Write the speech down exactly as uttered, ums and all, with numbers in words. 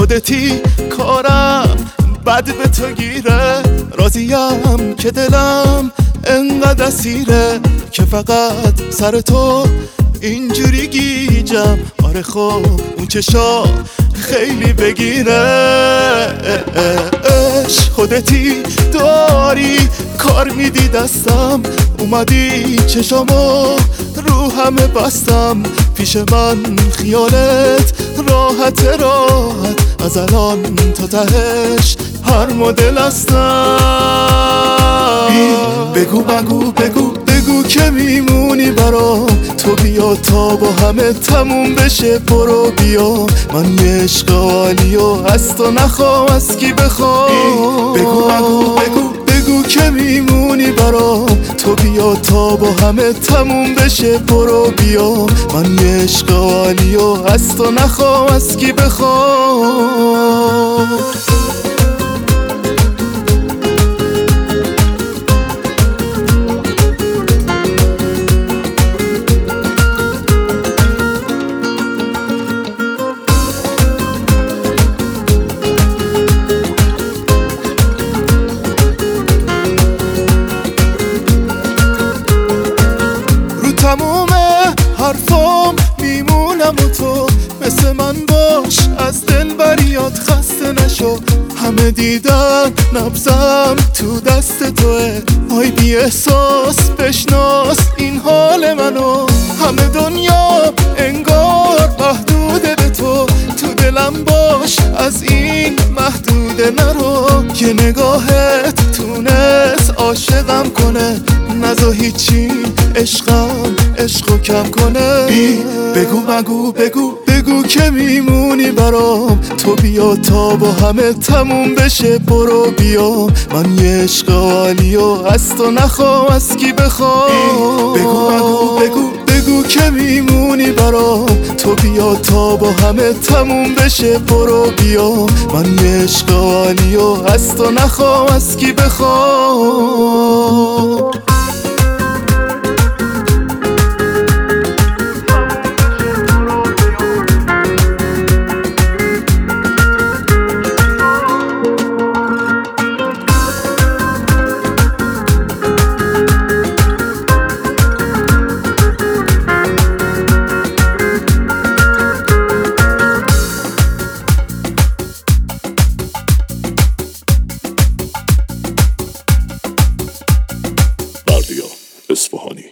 خودتی کارم بد به تو گیره، راضیم که دلم انقدر اسیره که فقط سر تو اینجوری گیجم. آره خب اون چشا خیلی بگیره. اش خودتی داری کار میدی دستم، اومدی چشامو رو همه بستم. پیش من خیالت راحت راحت، از الان تا تهش هر مدل هستم. بگو بگو بگو بگو که میمونی برام، تو بیا تا با همه تموم بشه. برو بیا من یه عشق عالی و هست و نخوام از کی بخوام. بگو بگو بگو بگو که میمونی برام، تو بیا تا با همه تموم بشه. برو بیا من یه عشق عالی و هست و نخوام از کی بخوام. تموم حرفام میمونم و تو مثل من باش، از دل بریاد خسته نشو. همه دیدن نبضم تو دست توه، آی بی احساس بشناس این حال منو. همه دنیا انگار محدوده به تو، تو دلم باش از این محدوده نرو. یه نگاهت تونست عاشقم کنه، نزا هیچی عشقم عشقو کم کنه. بگو بگو بگو بگو که میمونی برام، تو بیا تا با همه تموم بشه. برو بیا من یه عشق عالی و هست و نخوام از کی بخوام. بگو بگو بگو بگو که میمونی برام، تو بیا تا با همه تموم بشه. برو بیا من یه عشق عالی و هست و نخوام از کی بخوام. بردیا اصفهانی.